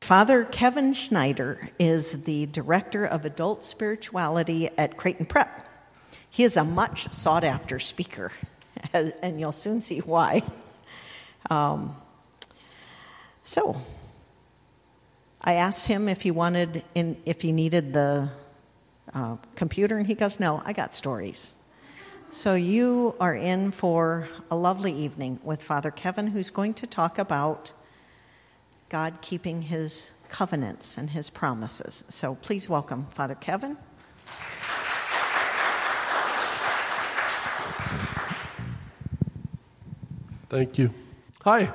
Father Kevin Schneider is the Director of Adult Spirituality at Creighton Prep. He is a much sought-after speaker, and you'll soon see why. So, I asked him if he needed the computer, and he goes, "No, I got stories." So you are in for a lovely evening with Father Kevin, who's going to talk about God keeping his covenants and his promises. So please welcome Father Kevin. Thank you. Hi.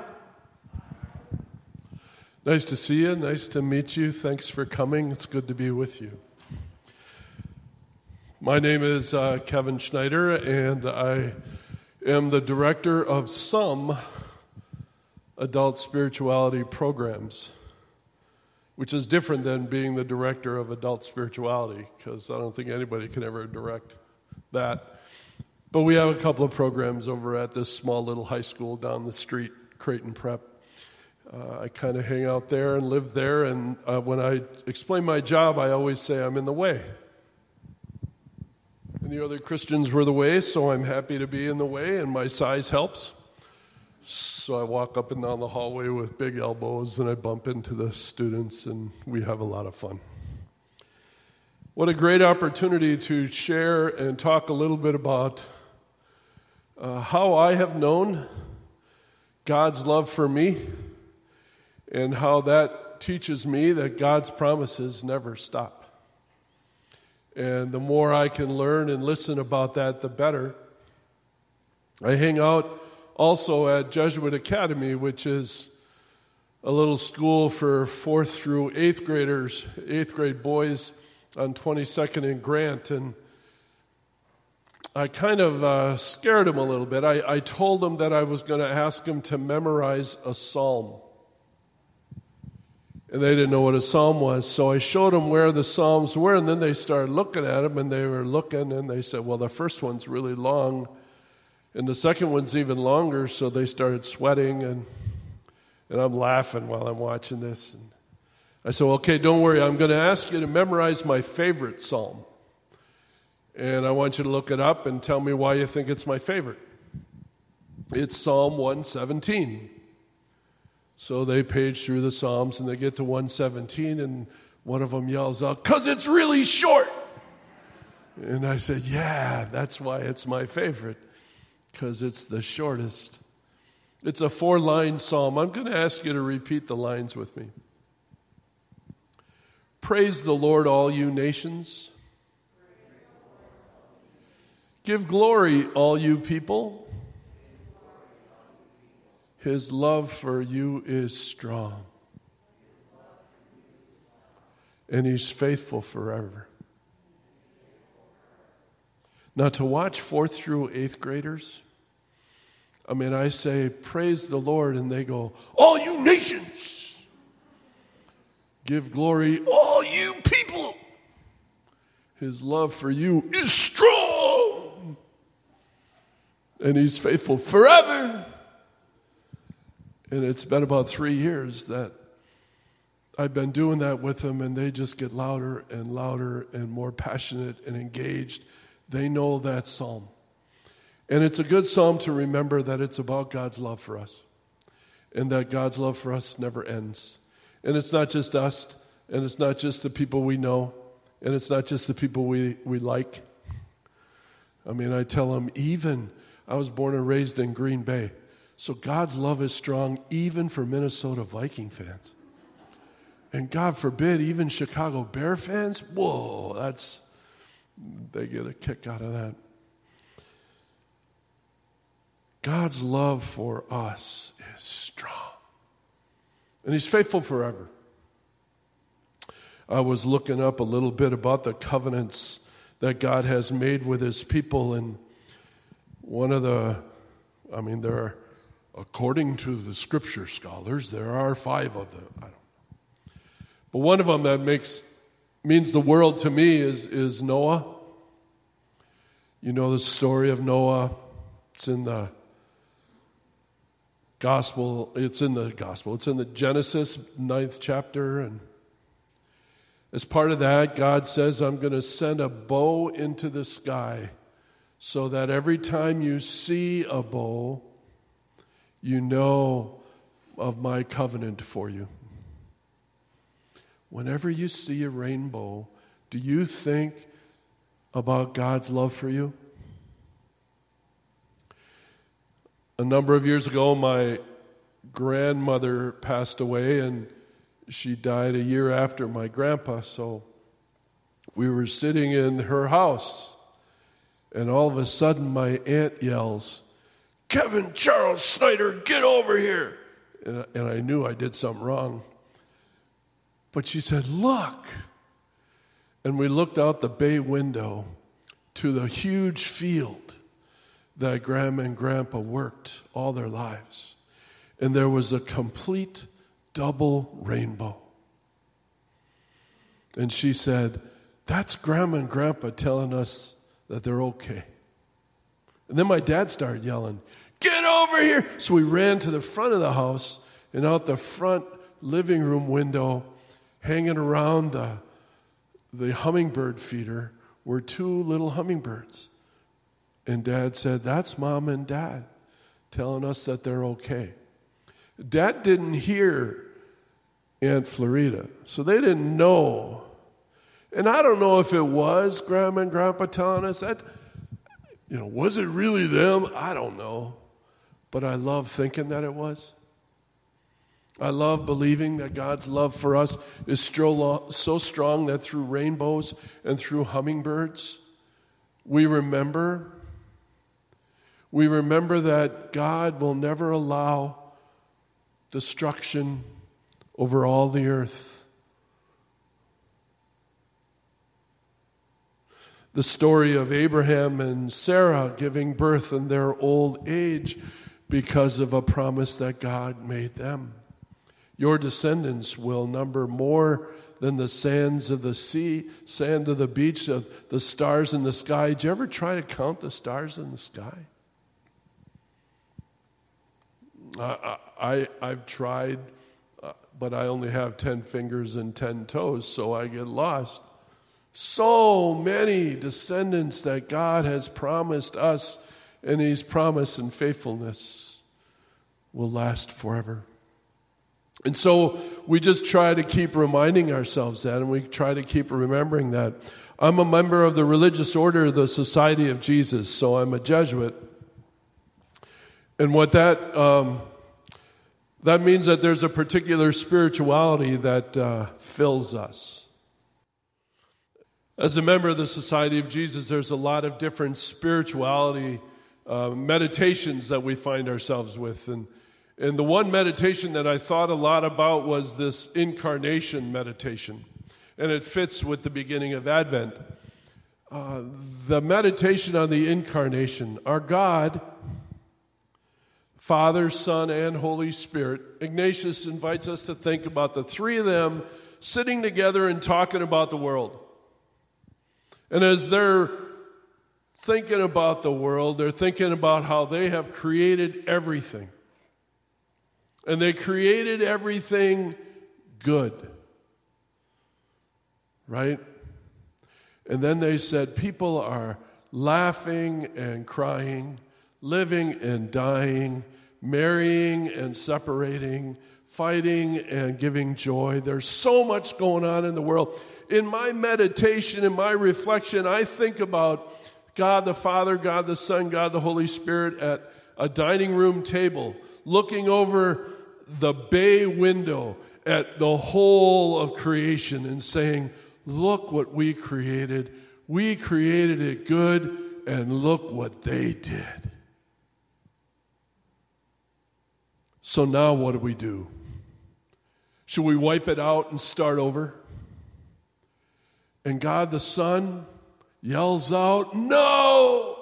Nice to see you. Nice to meet you. Thanks for coming. It's good to be with you. My name is Kevin Schneider, and I am the director of some adult spirituality programs, which is different than being the director of adult spirituality, because I don't think anybody can ever direct that. But we have a couple of programs over at this small little high school down the street, Creighton Prep. I kind of hang out there and live there, and when I explain my job, I always say I'm in the way. And the other Christians were the way, so I'm happy to be in the way, and my size helps. So I walk up and down the hallway with big elbows, and I bump into the students, and we have a lot of fun. What a great opportunity to share and talk a little bit about how I have known God's love for me, and how that teaches me that God's promises never stop. And the more I can learn and listen about that, the better. I hang out also at Jesuit Academy, which is a little school for 4th through 8th graders, 8th grade boys on 22nd and Grant. And I kind of scared them a little bit. I told them that I was going to ask them to memorize a psalm. And they didn't know what a psalm was, so I showed them where the psalms were, and then they started looking at them, and they were looking, and they said, well, the first one's really long, and the second one's even longer, so they started sweating, and I'm laughing while I'm watching this. And I said, okay, don't worry, I'm going to ask you to memorize my favorite psalm, and I want you to look it up and tell me why you think it's my favorite. It's Psalm 117. So they page through the Psalms, and they get to 117, and one of them yells out, "'Cause it's really short." And I said, yeah, that's why it's my favorite, because it's the shortest. It's a 4-line psalm. I'm going to ask you to repeat the lines with me. Praise the Lord, all you nations. Give glory, all you people. His love for you is strong, and he's faithful forever. Now, to watch 4th through 8th graders, I say, praise the Lord, and they go, all you nations, give glory, all you people. His love for you is strong, and he's faithful forever. And it's been about 3 years that I've been doing that with them, and they just get louder and louder and more passionate and engaged. They know that psalm. And it's a good psalm to remember that it's about God's love for us, and that God's love for us never ends. And it's not just us, and it's not just the people we know, and it's not just the people we like. I tell them, I was born and raised in Green Bay. So God's love is strong even for Minnesota Viking fans. And God forbid, even Chicago Bear fans. Whoa, they get a kick out of that. God's love for us is strong. And he's faithful forever. I was looking up a little bit about the covenants that God has made with his people. And one of there are, according to the scripture scholars, there are 5 of them. I don't know. But one of them that means the world to me is Noah. You know the story of Noah. It's in the gospel. It's in the Genesis 9th chapter. And as part of that, God says, I'm going to send a bow into the sky so that every time you see a bow, you know of my covenant for you. Whenever you see a rainbow, do you think about God's love for you? A number of years ago, my grandmother passed away, and she died a year after my grandpa. So we were sitting in her house, and all of a sudden my aunt yells, "Kevin Charles Snyder, get over here!" And I knew I did something wrong. But she said, "Look." And we looked out the bay window to the huge field that Grandma and Grandpa worked all their lives. And there was a complete double rainbow. And she said, "That's Grandma and Grandpa telling us that they're okay." And then my dad started yelling, "Get over here!" So we ran to the front of the house, and out the front living room window, hanging around the hummingbird feeder, were two little hummingbirds. And Dad said, "That's Mom and Dad telling us that they're okay." Dad didn't hear Aunt Florida, so they didn't know. And I don't know if it was Grandma and Grandpa telling us that. Was it really them? I don't know. But I love thinking that it was. I love believing that God's love for us is so strong that through rainbows and through hummingbirds, we remember that God will never allow destruction over all the earth. The story of Abraham and Sarah giving birth in their old age because of a promise that God made them. Your descendants will number more than the sands of the sea, sand of the beach, of the stars in the sky. Did you ever try to count the stars in the sky? I've tried, but I only have 10 fingers and 10 toes, so I get lost. So many descendants that God has promised us, and His promise and faithfulness will last forever. And so we just try to keep reminding ourselves that, and we try to keep remembering that. I'm a member of the religious order of the Society of Jesus, so I'm a Jesuit. And what that means that there's a particular spirituality that fills us. As a member of the Society of Jesus, there's a lot of different spirituality meditations that we find ourselves with. And the one meditation that I thought a lot about was this incarnation meditation. And it fits with the beginning of Advent. The meditation on the incarnation. Our God, Father, Son, and Holy Spirit. Ignatius invites us to think about the three of them sitting together and talking about the world. And as they're thinking about the world, they're thinking about how they have created everything. And they created everything good. Right? And then they said people are laughing and crying, living and dying, marrying and separating, fighting and giving joy. There's so much going on in the world. In my meditation, in my reflection, I think about God the Father, God the Son, God the Holy Spirit at a dining room table, looking over the bay window at the whole of creation and saying, look what we created. We created it good, and look what they did. So now what do we do? Should we wipe it out and start over? And God the Son yells out, no!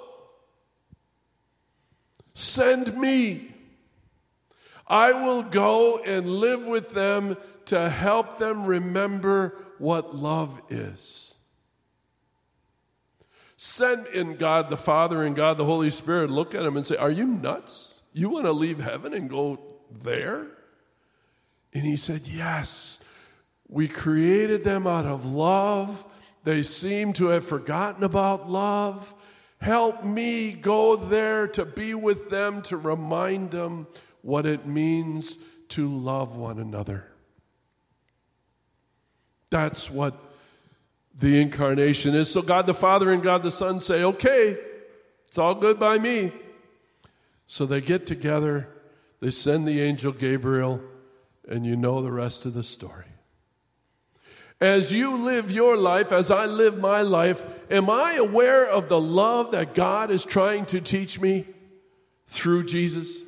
Send me. I will go and live with them to help them remember what love is. Send in God the Father and God the Holy Spirit. Look at him and say, are you nuts? You want to leave heaven and go there? And he said, yes. We created them out of love. They seem to have forgotten about love. Help me go there to be with them, to remind them what it means to love one another. That's what the incarnation is. So God the Father and God the Son say, okay, it's all good by me. So they get together, they send the angel Gabriel, and you know the rest of the story. As you live your life, as I live my life, am I aware of the love that God is trying to teach me through Jesus?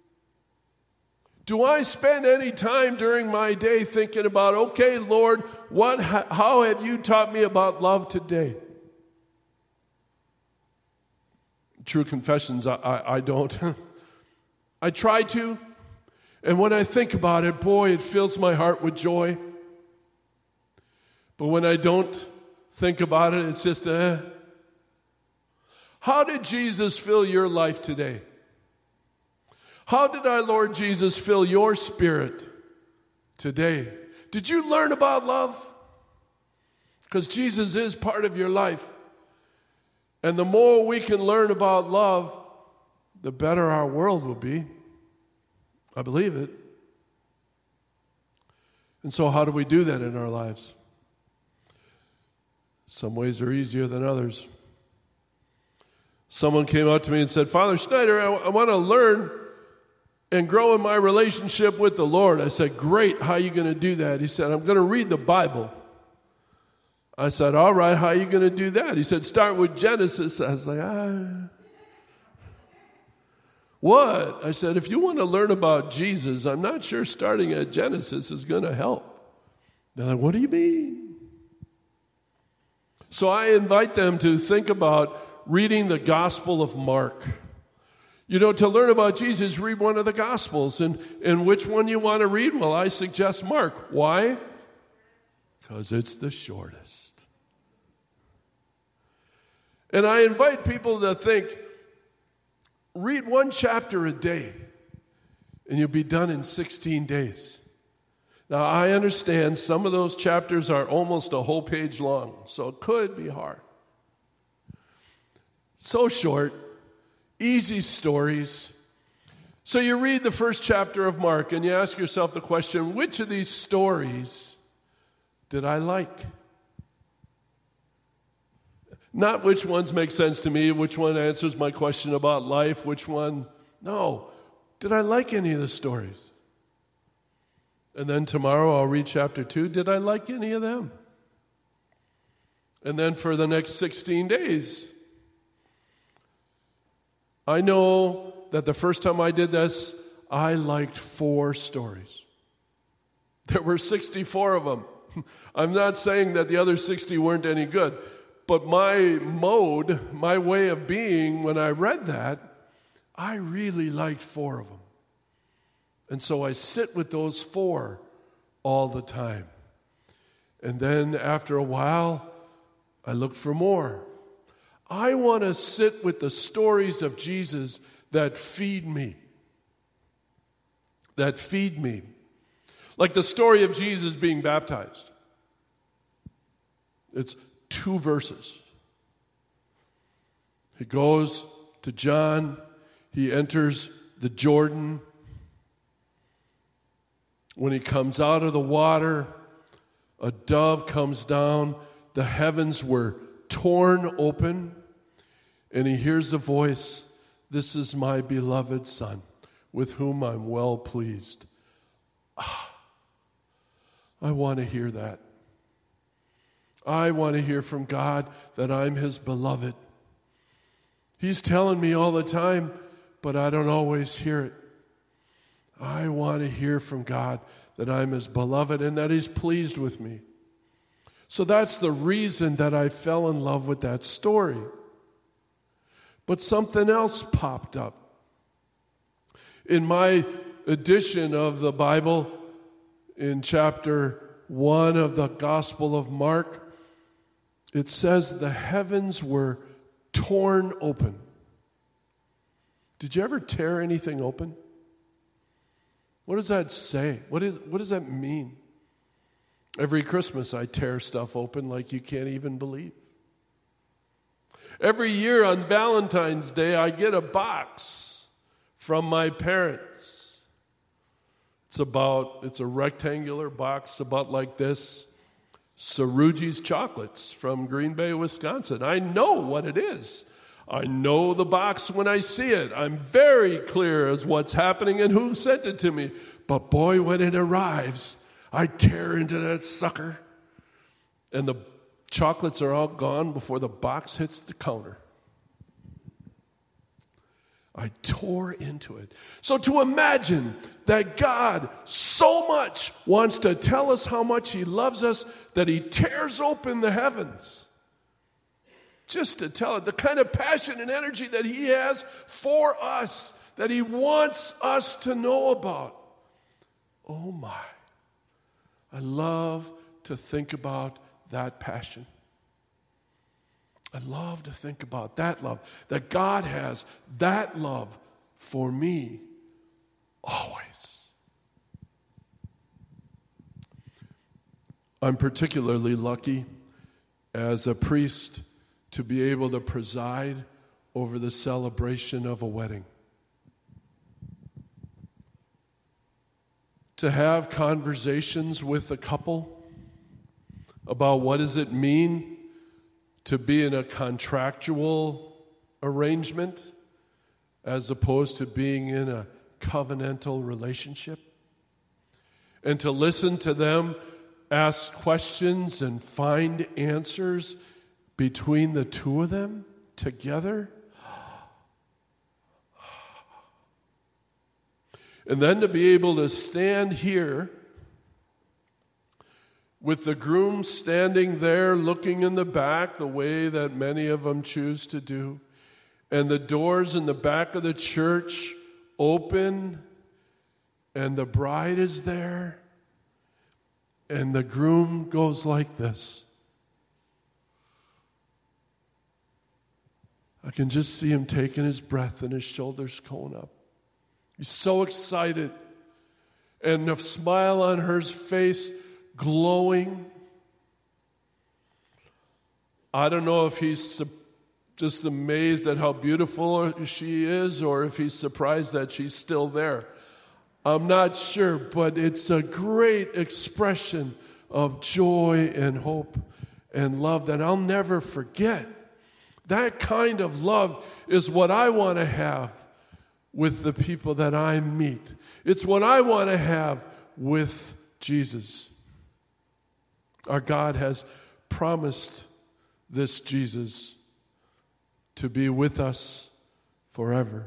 Do I spend any time during my day thinking about, okay, Lord, how have you taught me about love today? True confessions, I don't. I try to, and when I think about it, boy, it fills my heart with joy. But when I don't think about it, it's just How did Jesus fill your life today? How did our Lord Jesus fill your spirit today? Did you learn about love? Because Jesus is part of your life. And the more we can learn about love, the better our world will be. I believe it. And so how do we do that in our lives? Some ways are easier than others. Someone came out to me and said, Father Schneider, I want to learn and grow in my relationship with the Lord. I said, great, how are you going to do that? He said, I'm going to read the Bible. I said, all right, how are you going to do that? He said, start with Genesis. I was like, What? I said, if you want to learn about Jesus, I'm not sure starting at Genesis is going to help. They're like, what do you mean? So I invite them to think about reading the Gospel of Mark. You know, to learn about Jesus, read one of the Gospels. And which one you want to read? Well, I suggest Mark. Why? Because it's the shortest. And I invite people to think, read one chapter a day, and you'll be done in 16 days. Now, I understand some of those chapters are almost a whole page long, so it could be hard. So short, easy stories. So you read the first chapter of Mark, and you ask yourself the question, which of these stories did I like? Not which ones make sense to me, which one answers my question about life, which one, no. Did I like any of the stories? And then tomorrow I'll read chapter 2. Did I like any of them? And then for the next 16 days, I know that the first time I did this, I liked 4 stories. There were 64 of them. I'm not saying that the other 60 weren't any good, but my mode, my way of being, when I read that, I really liked 4 of them. And so I sit with those 4 all the time. And then after a while, I look for more. I want to sit with the stories of Jesus that feed me. That feed me. Like the story of Jesus being baptized. It's 2 verses. He goes to John. He enters the Jordan. When he comes out of the water, a dove comes down. The heavens were torn open. And he hears a voice, "This is my beloved Son, with whom I'm well pleased." I want to hear that. I want to hear from God that I'm his beloved. He's telling me all the time, but I don't always hear it. I want to hear from God that I'm his beloved and that he's pleased with me. So that's the reason that I fell in love with that story. But something else popped up. In my edition of the Bible, in chapter 1 of the Gospel of Mark, it says the heavens were torn open. Did you ever tear anything open? What does that say? What does that mean? Every Christmas I tear stuff open like you can't even believe. Every year on Valentine's Day I get a box from my parents. It's a rectangular box about like this. Saruji's Chocolates from Green Bay, Wisconsin. I know what it is. I know the box when I see it. I'm very clear as what's happening and who sent it to me. But boy, when it arrives, I tear into that sucker. And the chocolates are all gone before the box hits the counter. I tore into it. So to imagine that God so much wants to tell us how much He loves us that He tears open the heavens just to tell it, the kind of passion and energy that He has for us, that He wants us to know about. Oh my. I love to think about that passion. I love to think about that love, that God has that love for me always. I'm particularly lucky as a priest to be able to preside over the celebration of a wedding. To have conversations with a couple about what does it mean to be in a contractual arrangement as opposed to being in a covenantal relationship. And to listen to them ask questions and find answers between the two of them together. And then to be able to stand here with the groom standing there looking in the back the way that many of them choose to do, and the doors in the back of the church open, and the bride is there, and the groom goes like this. I can just see him taking his breath and his shoulders going up. He's so excited, and a smile on her face glowing. I don't know if he's just amazed at how beautiful she is or if he's surprised that she's still there. I'm not sure, but it's a great expression of joy and hope and love that I'll never forget. That kind of love is what I want to have with the people that I meet. It's what I want to have with Jesus. Our God has promised this Jesus to be with us forever.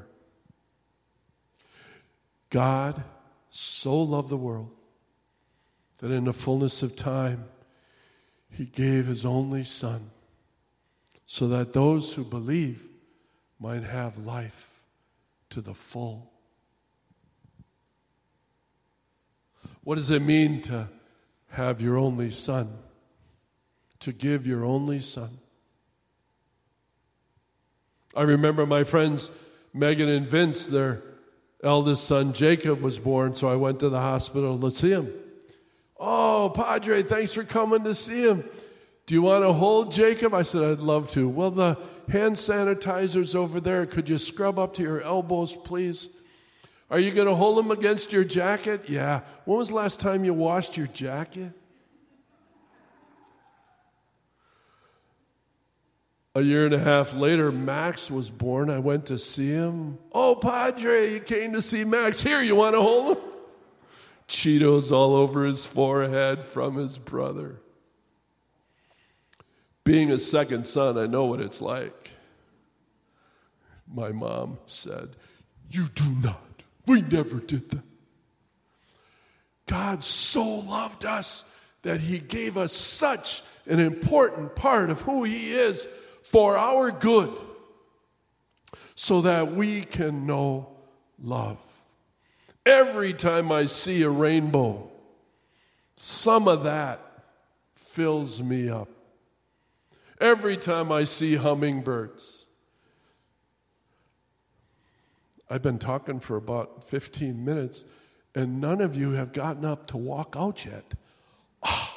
God so loved the world that in the fullness of time, He gave His only Son so that those who believe might have life to the full. What does it mean to have your only son? To give your only son? I remember my friends Megan and Vince, their eldest son Jacob was born, so I went to the hospital to see him. Oh, Padre, thanks for coming to see him. Do you want to hold Jacob? I said, I'd love to. Well, the hand sanitizer's over there. Could you scrub up to your elbows, please? Are you going to hold him against your jacket? Yeah. When was the last time you washed your jacket? A year and a half later, Max was born. I went to see him. Oh, Padre, you came to see Max. Here, you want to hold him? Cheetos all over his forehead from his brother. Being a second son, I know what it's like. My mom said, "You do not. We never did that." God so loved us that He gave us such an important part of who He is for our good so that we can know love. Every time I see a rainbow, some of that fills me up. Every time I see hummingbirds, I've been talking for about 15 minutes, and none of you have gotten up to walk out yet. Oh.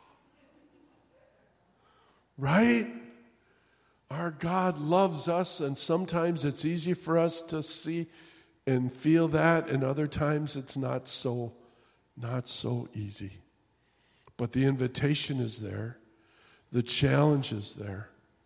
Right? Our God loves us, and sometimes it's easy for us to see and feel that, and other times it's not so easy. But the invitation is there. The challenge is there.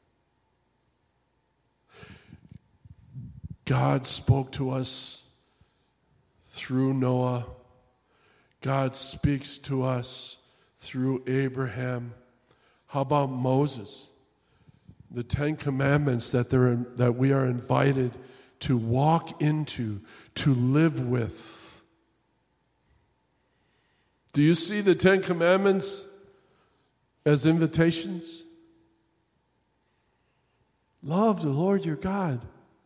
God spoke to us through Noah. God speaks to us through Abraham. How about Moses? The 10 Commandments that we are invited to walk into, to live with. Do you see the 10 Commandments as invitations? Love the Lord your God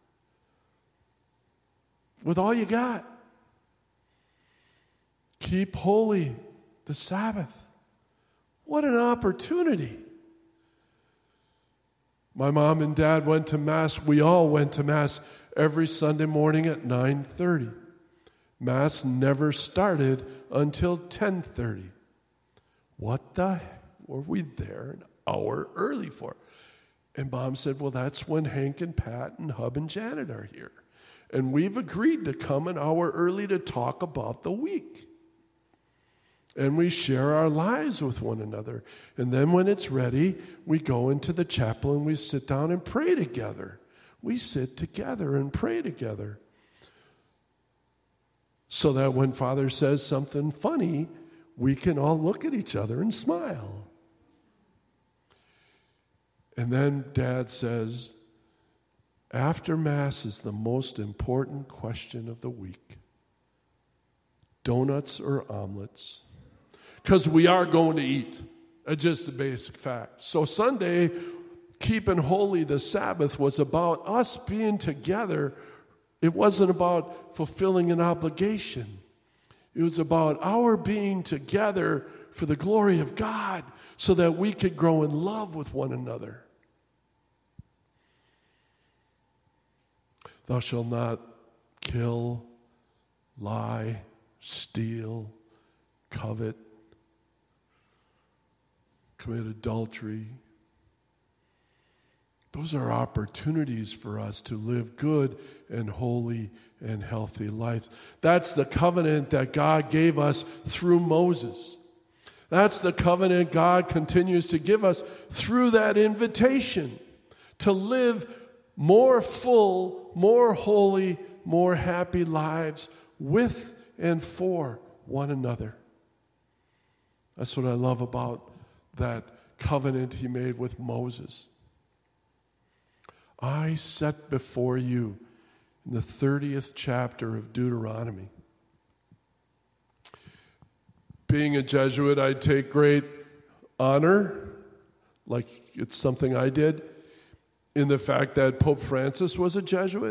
with all you got. Keep holy the Sabbath. What an opportunity. My mom and dad went to Mass. We all went to Mass every Sunday morning at 9:30. Mass never started until 10:30. What the heck were we there an hour early for? And Mom said, well, that's when Hank and Pat and Hub and Janet are here. And we've agreed to come an hour early to talk about the week. And we share our lives with one another. And then when it's ready, we go into the chapel and we sit down and pray together. We sit together and pray together. So that when Father says something funny, we can all look at each other and smile. And then Dad says, after Mass is the most important question of the week. Donuts or omelets? Because we are going to eat. It's just a basic fact. So Sunday, keeping holy the Sabbath was about us being together. It wasn't about fulfilling an obligation. It was about our being together for the glory of God so that we could grow in love with one another. Thou shalt not kill, lie, steal, covet, commit adultery. Those are opportunities for us to live good and holy and healthy lives. That's the covenant that God gave us through Moses. That's the covenant God continues to give us through that invitation to live more full, more holy, more happy lives with and for one another. That's what I love about that covenant he made with Moses. I set before you in the 30th chapter of Deuteronomy. Being a Jesuit, I take great honor, like it's something I did, in the fact that Pope Francis was a Jesuit.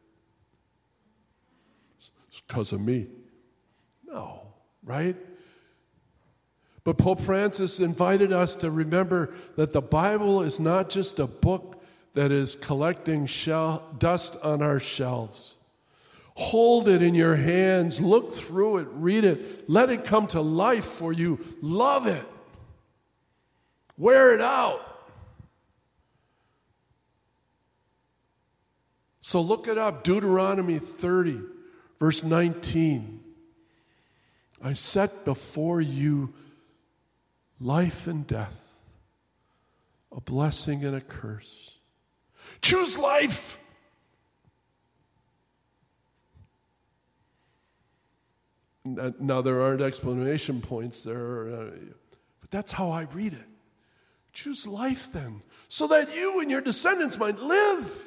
It's because of me. No, right? But Pope Francis invited us to remember that the Bible is not just a book that is collecting dust on our shelves. Hold it in your hands, look through it, read it, let it come to life for you. Love it. Wear it out. So look it up, Deuteronomy 30, verse 19. I set before you life and death, a blessing and a curse. Choose life. Now, there aren't explanation points there, but that's how I read it. Choose life then, so that you and your descendants might live.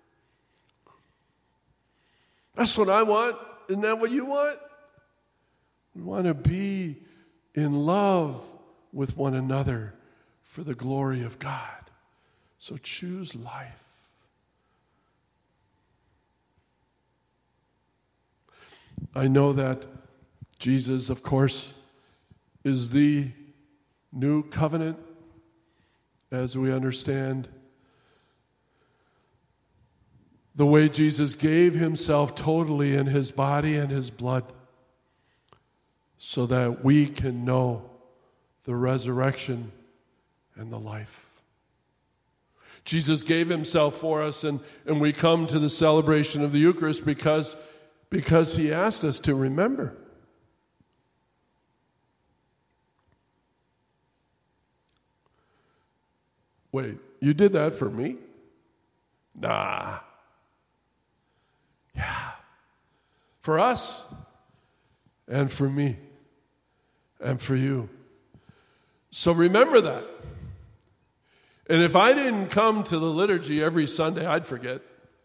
That's what I want. Isn't that what you want? We want to be in love with one another for the glory of God. So choose life. I know that Jesus, of course, is the new covenant as we understand the way Jesus gave himself totally in his body and his blood so that we can know the resurrection and the life. Jesus gave himself for us, and we come to the celebration of the Eucharist because he asked us to remember. Wait, you did that for me? Nah. Yeah. For us, and for me, and for you. So remember that. And if I didn't come to the liturgy every Sunday, I'd forget.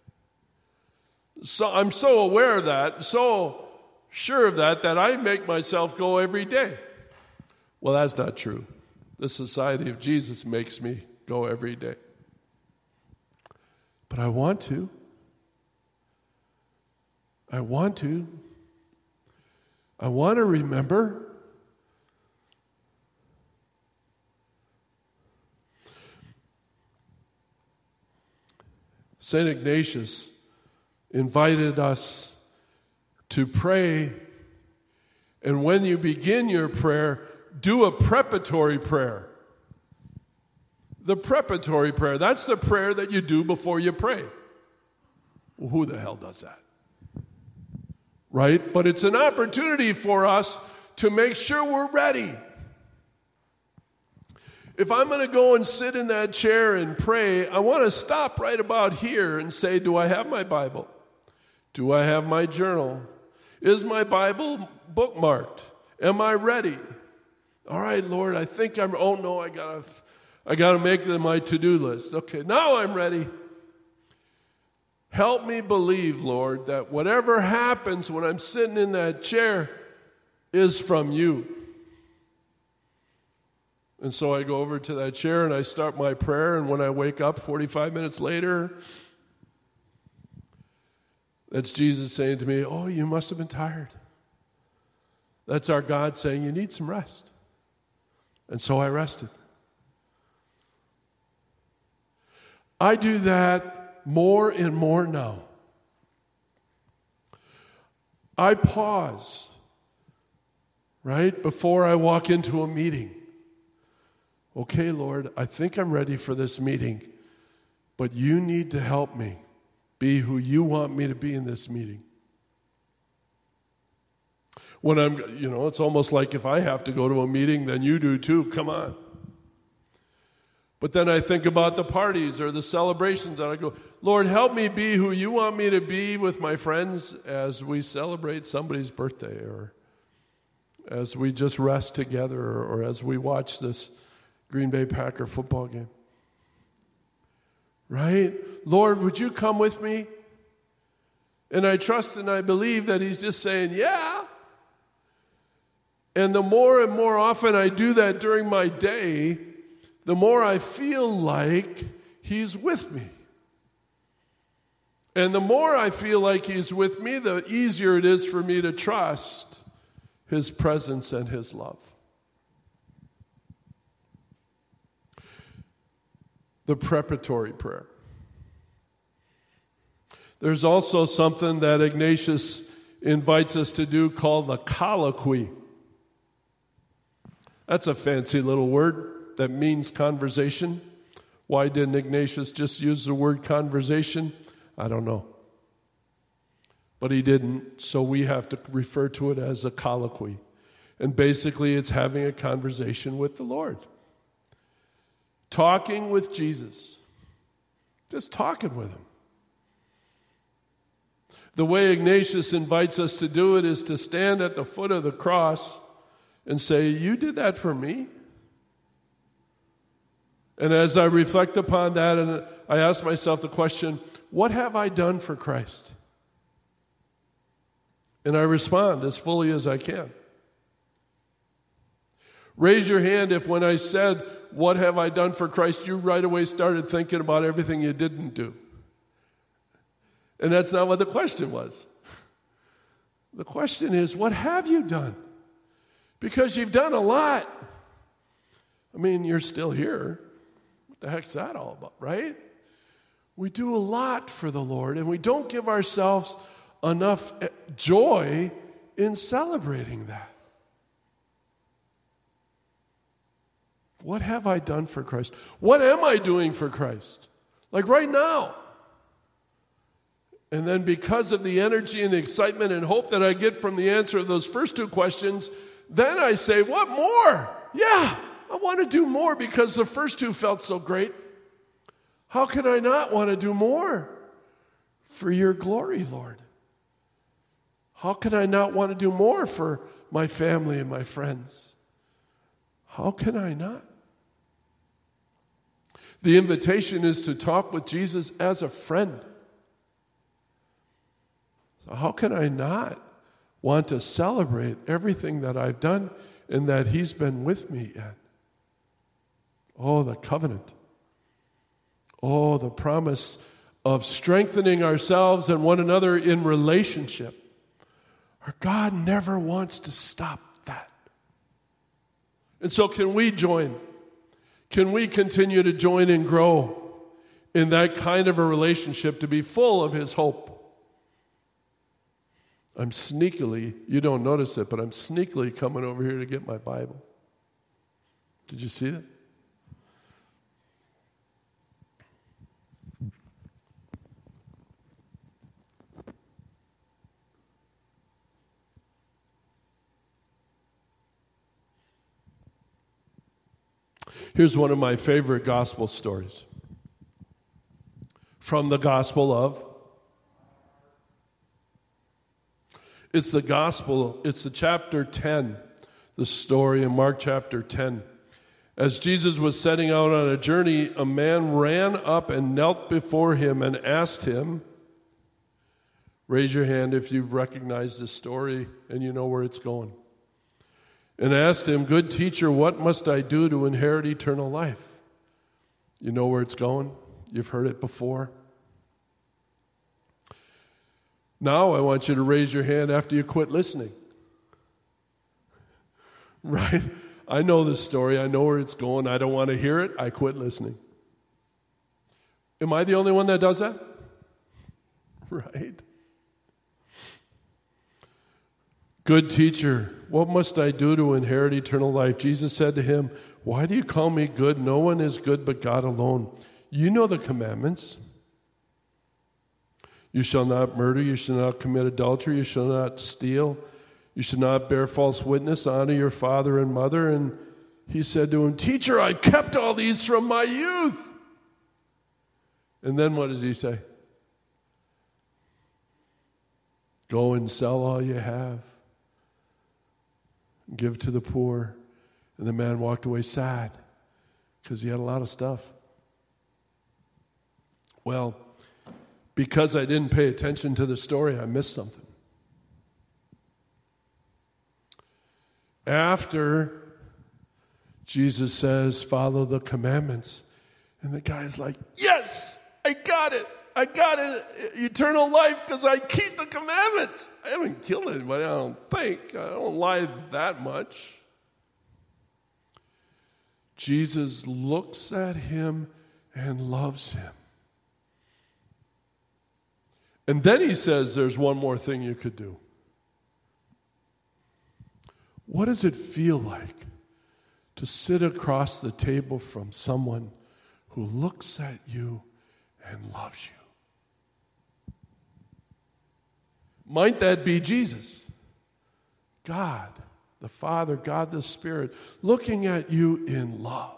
So I'm so aware of that, so sure of that I make myself go every day. Well, that's not true. The Society of Jesus makes me go every day. But I want to. I want to remember. St. Ignatius invited us to pray, and when you begin your prayer, do a preparatory prayer. The preparatory prayer, that's the prayer that you do before you pray. Well, who the hell does that? Right? But it's an opportunity for us to make sure we're ready. If I'm going to go and sit in that chair and pray, I want to stop right about here and say, do I have my Bible? Do I have my journal? Is my Bible bookmarked? Am I ready? All right, Lord, I think I got to make them my to-do list. Okay, now I'm ready. Help me believe, Lord, that whatever happens when I'm sitting in that chair is from you. And so I go over to that chair and I start my prayer, and when I wake up 45 minutes later, that's Jesus saying to me, oh, you must have been tired. That's our God saying, you need some rest. And so I rested. I do that more and more now. I pause, right, before I walk into a meeting. Okay, Lord, I think I'm ready for this meeting, but you need to help me be who you want me to be in this meeting. When it's almost like if I have to go to a meeting, then you do too. Come on. But then I think about the parties or the celebrations, and I go, Lord, help me be who you want me to be with my friends as we celebrate somebody's birthday, or as we just rest together, or as we watch this Green Bay Packer football game. Right? Lord, would you come with me? And I trust and I believe that he's just saying, yeah. And the more and more often I do that during my day, the more I feel like he's with me. And the more I feel like he's with me, the easier it is for me to trust his presence and his love. The preparatory prayer. There's also something that Ignatius invites us to do called the colloquy. That's a fancy little word that means conversation. Why didn't Ignatius just use the word conversation? I don't know. But he didn't, so we have to refer to it as a colloquy. And basically it's having a conversation with the Lord. Talking with Jesus. Just talking with him. The way Ignatius invites us to do it is to stand at the foot of the cross and say, you did that for me? And as I reflect upon that, and I ask myself the question, what have I done for Christ? And I respond as fully as I can. Raise your hand if when I said, what have I done for Christ, you right away started thinking about everything you didn't do. And that's not what the question was. The question is, what have you done? Because you've done a lot. I mean, you're still here. What the heck's that all about, right? We do a lot for the Lord, and we don't give ourselves enough joy in celebrating that. What have I done for Christ? What am I doing for Christ? Like right now. And then because of the energy and the excitement and hope that I get from the answer of those first two questions, then I say, what more? Yeah, I want to do more because the first two felt so great. How can I not want to do more for your glory, Lord? How can I not want to do more for my family and my friends? How can I not? The invitation is to talk with Jesus as a friend. So how can I not want to celebrate everything that I've done and that He's been with me in? Oh, the covenant. Oh, the promise of strengthening ourselves and one another in relationship. Our God never wants to stop that. And so can we join? Can we continue to join and grow in that kind of a relationship to be full of His hope? I'm sneakily, you don't notice it, but I'm sneakily coming over here to get my Bible. Did you see that? Here's one of my favorite gospel stories. From the Gospel of. It's the chapter 10, the story in Mark chapter 10. As Jesus was setting out on a journey, a man ran up and knelt before Him and asked Him, raise your hand if you've recognized this story and you know where it's going. And asked Him, good teacher, what must I do to inherit eternal life? You know where it's going? You've heard it before. Now I want you to raise your hand after you quit listening. Right? I know this story. I know where it's going. I don't want to hear it. I quit listening. Am I the only one that does that? Right? Good teacher, what must I do to inherit eternal life? Jesus said to him, why do you call me good? No one is good but God alone. You know the commandments. You shall not murder. You shall not commit adultery. You shall not steal. You shall not bear false witness. Honor your father and mother. And he said to him, teacher, I kept all these from my youth. And then what does he say? Go and sell all you have. Give to the poor. And the man walked away sad because he had a lot of stuff. Well, because I didn't pay attention to the story, I missed something. After Jesus says, follow the commandments, and the guy's like, yes, I got it. I got it, eternal life, because I keep the commandments. I haven't killed anybody, I don't think. I don't lie that much. Jesus looks at him and loves him. And then he says there's one more thing you could do. What does it feel like to sit across the table from someone who looks at you and loves you? Might that be Jesus? God, the Father, God, the Spirit, looking at you in love.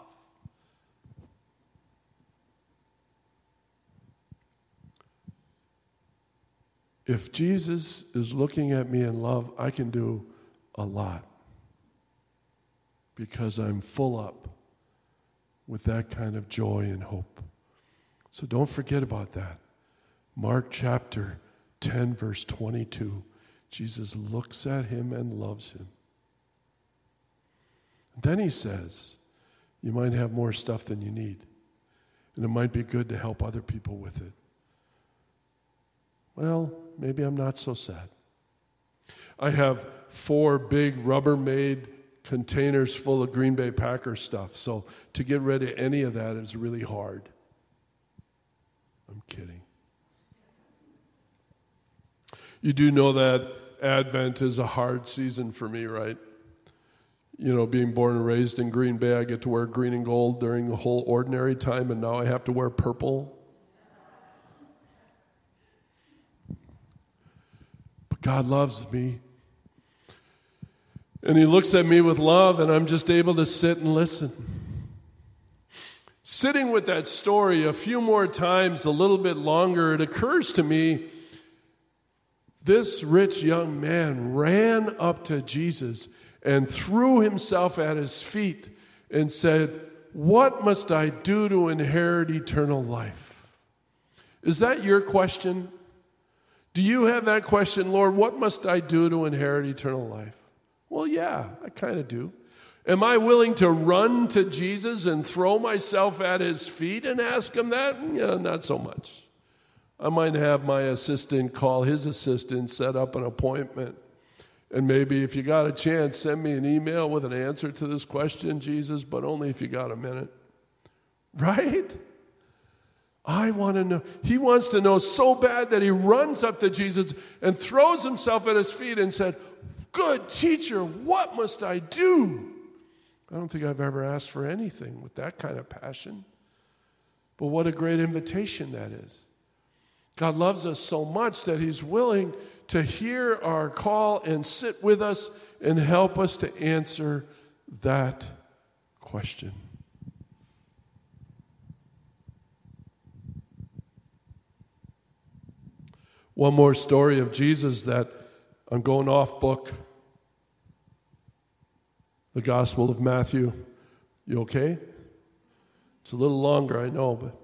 If Jesus is looking at me in love, I can do a lot because I'm full up with that kind of joy and hope. So don't forget about that. Mark chapter 10, verse 22. Jesus looks at him and loves him. Then he says, you might have more stuff than you need, and it might be good to help other people with it. Well, maybe I'm not so sad. I have 4 big Rubbermaid containers full of Green Bay Packers stuff, so to get rid of any of that is really hard. I'm kidding. You do know that Advent is a hard season for me, right? You know, being born and raised in Green Bay, I get to wear green and gold during the whole ordinary time, and now I have to wear purple. But God loves me. And He looks at me with love, and I'm just able to sit and listen. Sitting with that story a few more times, a little bit longer, it occurs to me, this rich young man ran up to Jesus and threw himself at His feet and said, "What must I do to inherit eternal life?" Is that your question? Do you have that question, Lord, what must I do to inherit eternal life? Well, yeah, I kind of do. Am I willing to run to Jesus and throw myself at His feet and ask Him that? Yeah, not so much. I might have my assistant call his assistant, set up an appointment. And maybe if you got a chance, send me an email with an answer to this question, Jesus, but only if you got a minute. Right? I want to know. He wants to know so bad that he runs up to Jesus and throws himself at His feet and said, "Good teacher, what must I do?" I don't think I've ever asked for anything with that kind of passion. But what a great invitation that is. God loves us so much that He's willing to hear our call and sit with us and help us to answer that question. One more story of Jesus that I'm going off book. The Gospel of Matthew. You okay? It's a little longer, I know, but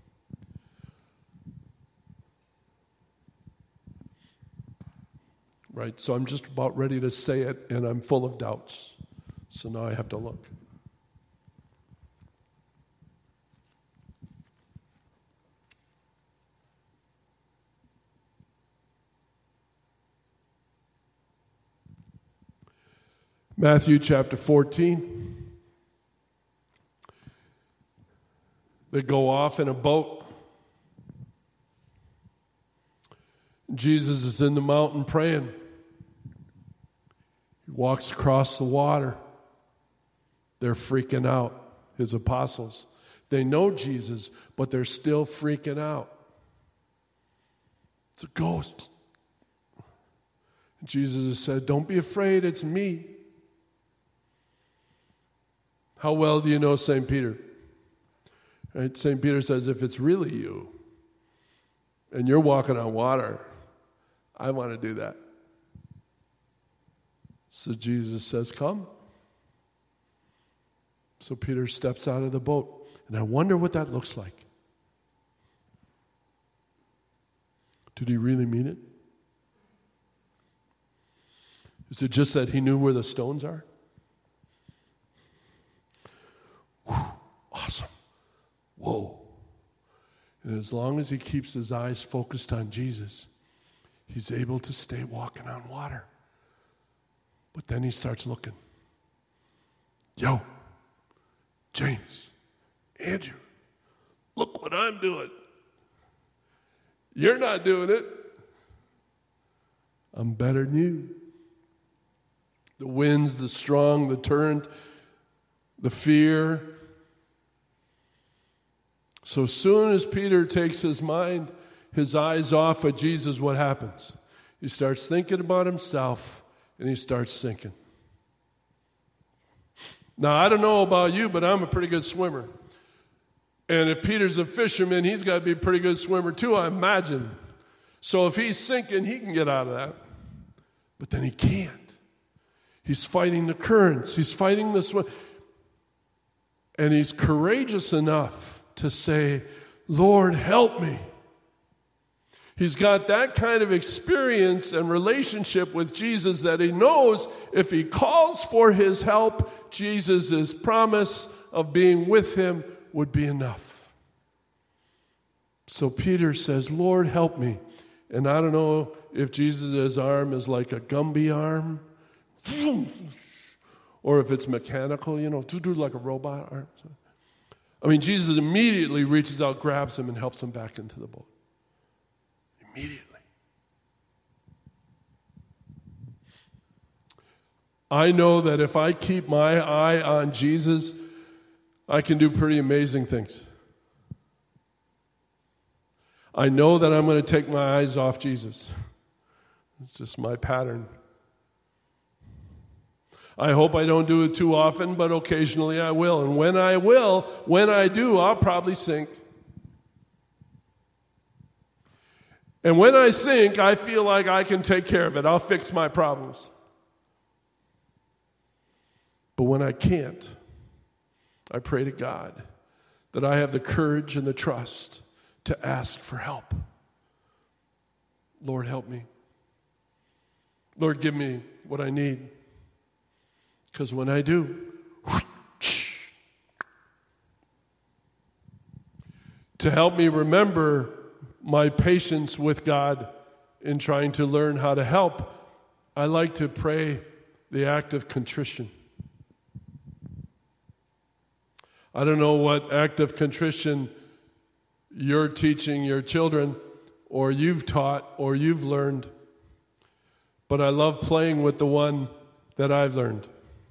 right, so I'm just about ready to say it, and I'm full of doubts. So now I have to look. Matthew chapter 14. They go off in a boat. Jesus is in the mountain praying. He walks across the water. They're freaking out, His apostles. They know Jesus, but they're still freaking out. It's a ghost. Jesus has said, "Don't be afraid, it's me." How well do you know St. Peter? Right? St. Peter says, if it's really you and you're walking on water, I want to do that. So Jesus says, "Come." So Peter steps out of the boat. And I wonder what that looks like. Did he really mean it? Is it just that he knew where the stones are? Whew, awesome. Whoa. And as long as he keeps his eyes focused on Jesus, he's able to stay walking on water. But then he starts looking. Yo, James, Andrew, look what I'm doing. You're not doing it. I'm better than you. The winds, the strong, the current, the fear. So soon as Peter takes his eyes off of Jesus, what happens? He starts thinking about himself and he starts sinking. Now, I don't know about you, but I'm a pretty good swimmer. And if Peter's a fisherman, he's got to be a pretty good swimmer too, I imagine. So if he's sinking, he can get out of that. But then he can't. He's fighting the currents. He's fighting the swim. And he's courageous enough to say, "Lord, help me." He's got that kind of experience and relationship with Jesus that he knows if he calls for his help, Jesus' promise of being with him would be enough. So Peter says, "Lord, help me." And I don't know if Jesus' arm is like a Gumby arm or if it's mechanical, like a robot arm. I mean, Jesus immediately reaches out, grabs him, and helps him back into the boat. Immediately. I know that if I keep my eye on Jesus, I can do pretty amazing things. I know that I'm going to take my eyes off Jesus. It's just my pattern. I hope I don't do it too often, but occasionally I will. And when I do, I'll probably sink. And when I sink, I feel like I can take care of it. I'll fix my problems. But when I can't, I pray to God that I have the courage and the trust to ask for help. Lord, help me. Lord, give me what I need. Because when I do, to help me remember my patience with God in trying to learn how to help, I like to pray the act of contrition. I don't know what act of contrition you're teaching your children, or you've taught, or you've learned, but I love playing with the one that I've learned.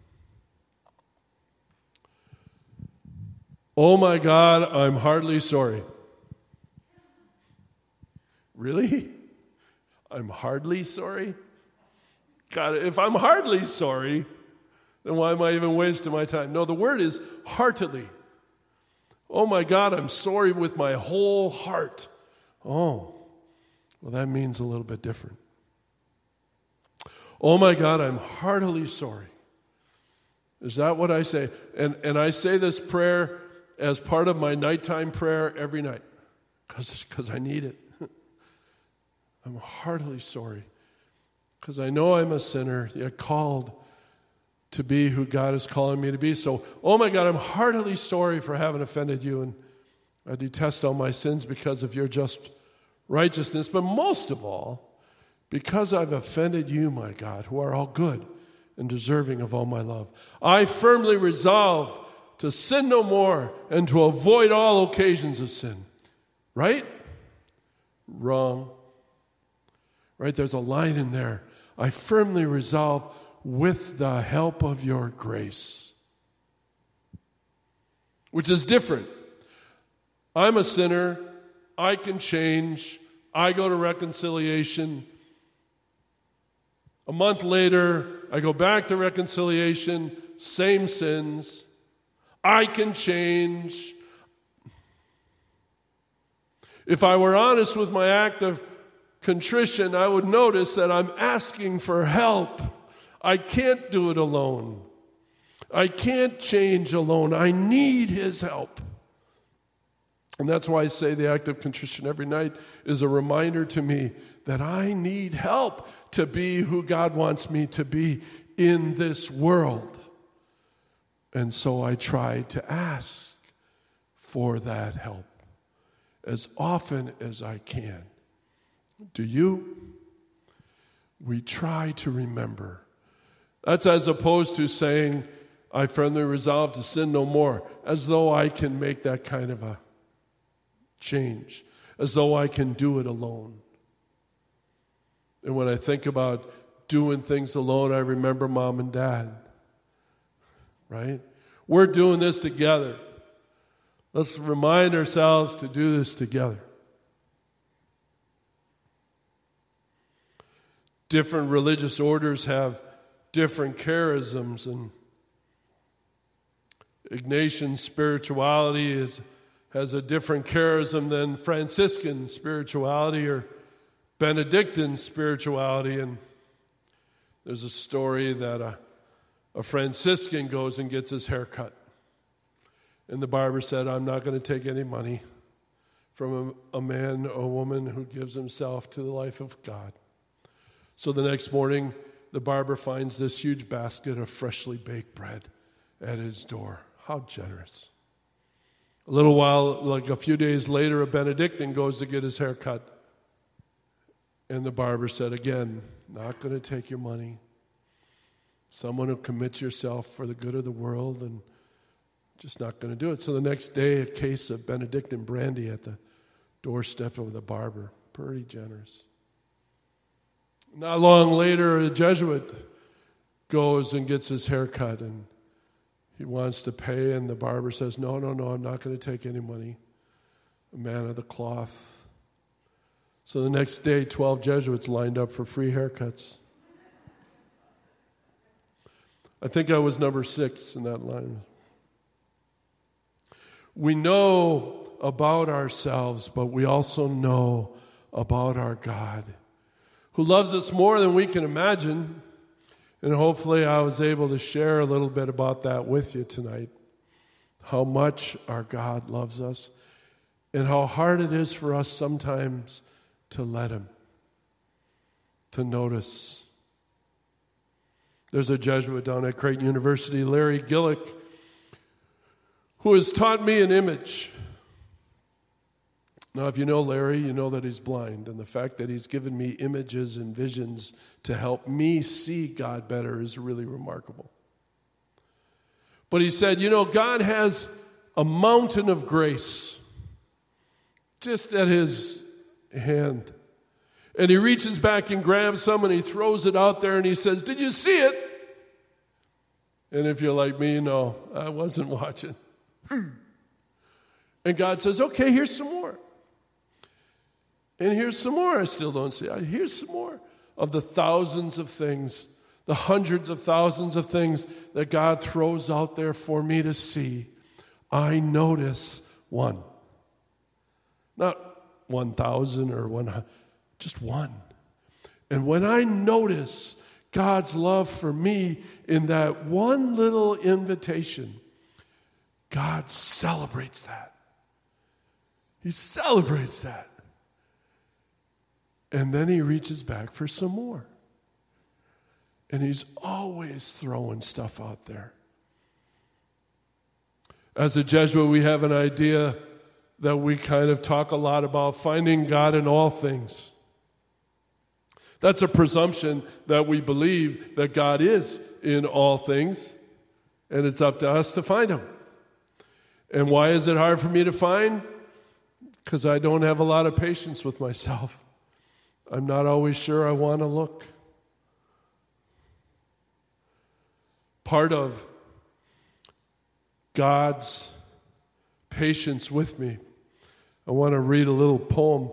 Oh my God, I'm hardly sorry. Really? I'm hardly sorry? God, if I'm hardly sorry, then why am I even wasting my time? No, the word is heartily. Oh my God, I'm sorry with my whole heart. Oh, well, that means a little bit different. Oh my God, I'm heartily sorry. Is that what I say? And I say this prayer as part of my nighttime prayer every night because I need it. I'm heartily sorry because I know I'm a sinner, yet called to be who God is calling me to be. So, oh my God, I'm heartily sorry for having offended you, and I detest all my sins because of your just righteousness, but most of all, because I've offended you, my God, who are all good and deserving of all my love. I firmly resolve to sin no more and to avoid all occasions of sin. Right? Wrong. Right? There's a line in there. I firmly resolve with the help of your grace. Which is different. I'm a sinner. I can change. I go to reconciliation. A month later, I go back to reconciliation. Same sins. I can change. If I were honest with my act of contrition, I would notice that I'm asking for help. I can't do it alone. I can't change alone. I need His help. And that's why I say the act of contrition every night is a reminder to me that I need help to be who God wants me to be in this world. And so I try to ask for that help as often as I can. Do you? We try to remember. That's as opposed to saying, I firmly resolve to sin no more, as though I can make that kind of a change, as though I can do it alone. And when I think about doing things alone, I remember Mom and Dad, right? We're doing this together. Let's remind ourselves to do this together. Different religious orders have different charisms, and Ignatian spirituality has a different charism than Franciscan spirituality or Benedictine spirituality. And there's a story that a Franciscan goes and gets his hair cut. And the barber said, I'm not going to take any money from a man or woman who gives himself to the life of God. So the next morning, the barber finds this huge basket of freshly baked bread at his door. How generous. A little while, like a few days later, a Benedictine goes to get his hair cut. And the barber said, again, not going to take your money. Someone who commits yourself for the good of the world and Just not going to do it. So the next day, a case of Benedictine brandy at the doorstep of the barber. Pretty generous. Not long later, a Jesuit goes and gets his hair cut, and he wants to pay, and the barber says, no, I'm not going to take any money. A man of the cloth. So the next day, 12 Jesuits lined up for free haircuts. I think I was number 6 in that line. We know about ourselves, but we also know about our God, who loves us more than we can imagine. And hopefully I was able to share a little bit about that with you tonight. How much our God loves us, and how hard it is for us sometimes to let him, to notice. There's a Jesuit down at Creighton University, Larry Gillick, who has taught me an image. Now, if you know Larry, you know that he's blind, and the fact that he's given me images and visions to help me see God better is really remarkable. But he said, God has a mountain of grace just at his hand. And he reaches back and grabs some, and he throws it out there, and he says, did you see it? And if you're like me, no, I wasn't watching. And God says, okay, here's some more. And here's some more I still don't see. Here's some more of the thousands of things, the hundreds of thousands of things that God throws out there for me to see. I notice one. Not 1,000 or 100, just one. And when I notice God's love for me in that one little invitation, God celebrates that. He celebrates that. And then he reaches back for some more. And he's always throwing stuff out there. As a Jesuit, we have an idea that we kind of talk a lot about, finding God in all things. That's a presumption that we believe that God is in all things, and it's up to us to find him. And why is it hard for me to find? Because I don't have a lot of patience with myself. I'm not always sure I want to look. Part of God's patience with me, I want to read a little poem.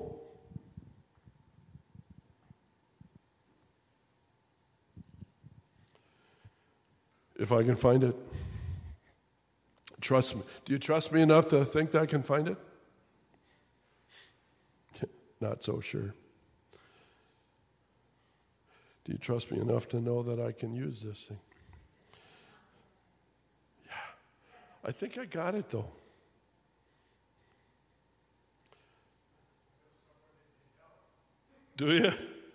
If I can find it. Trust me. Do you trust me enough to think that I can find it? Not so sure. Do you trust me enough to know that I can use this thing? Yeah. I think I got it, though. Do you?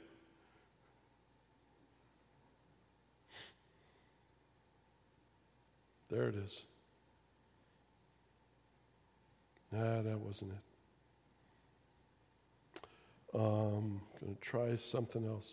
There it is. Nah, that wasn't it. I'm going to try something else.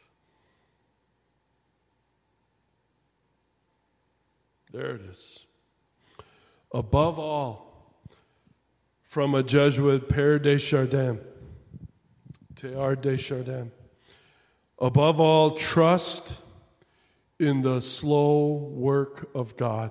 There it is. Above all, from a Jesuit, Père Desjardins, Teilhard de Chardin. Above all, trust in the slow work of God.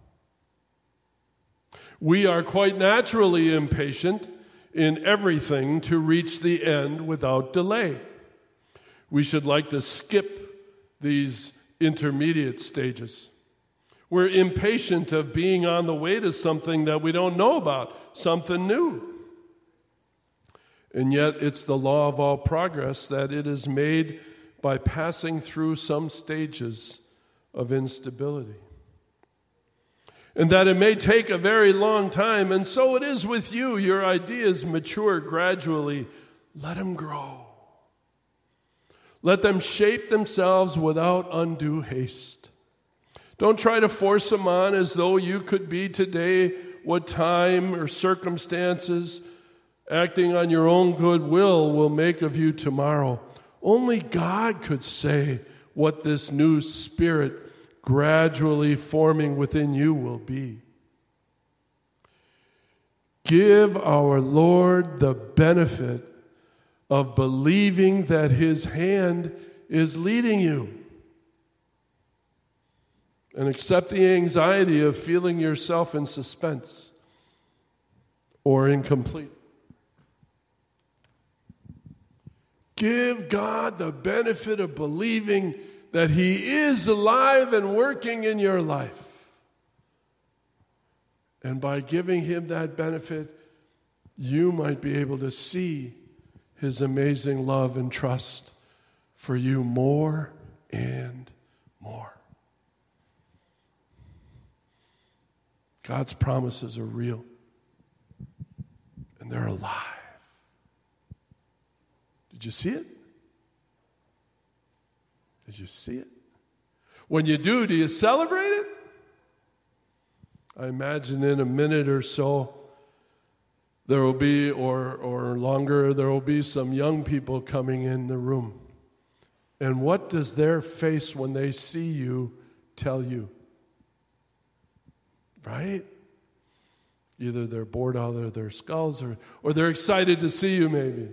We are quite naturally impatient in everything to reach the end without delay. We should like to skip these intermediate stages. We're impatient of being on the way to something that we don't know about, something new. And yet it's the law of all progress that it is made by passing through some stages of instability. And that it may take a very long time, and so it is with you. Your ideas mature gradually. Let them grow. Let them shape themselves without undue haste. Don't try to force them on as though you could be today what time or circumstances acting on your own good will make of you tomorrow. Only God could say what this new spirit gradually forming within you will be. Give our Lord the benefit of believing that His hand is leading you. And accept the anxiety of feeling yourself in suspense or incomplete. Give God the benefit of believing that He is alive and working in your life. And by giving Him that benefit, you might be able to see His amazing love and trust for you more and more. God's promises are real, and they're alive. Did you see it? Did you see it? When you do you celebrate it? I imagine in a minute or so, there will be, or longer, there will be some young people coming in the room. And what does their face when they see you tell you? Right? Either they're bored out of their skulls or they're excited to see you maybe.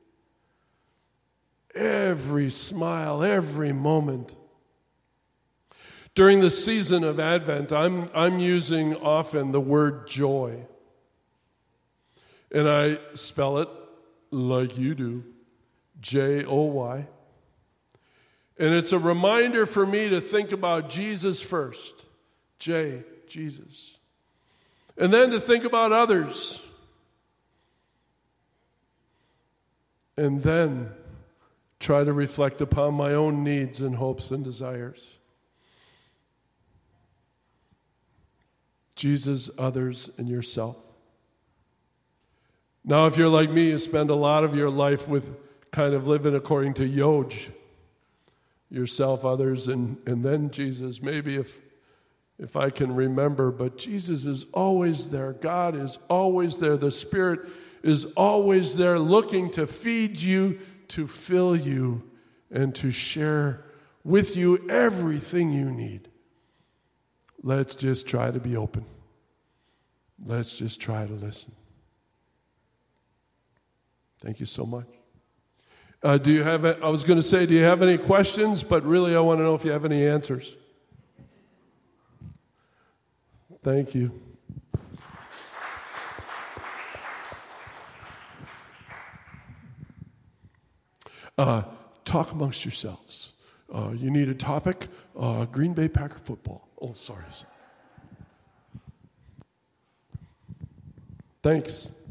Every smile, every moment. During the season of Advent, I'm using often the word joy. And I spell it like you do, J-O-Y. And it's a reminder for me to think about Jesus first. J, Jesus. And then to think about others. And then try to reflect upon my own needs and hopes and desires. Jesus, others, and yourself. Now, if you're like me, you spend a lot of your life with kind of living according to Yoj. Yourself, others, and then Jesus. Maybe if I can remember, but Jesus is always there. God is always there. The Spirit is always there looking to feed you, to fill you, and to share with you everything you need. Let's just try to be open. Let's just try to listen. Thank you so much. Do you have any questions? But really, I want to know if you have any answers. Thank you. Talk amongst yourselves. You need a topic? Green Bay Packer football. Oh, sorry. Thanks.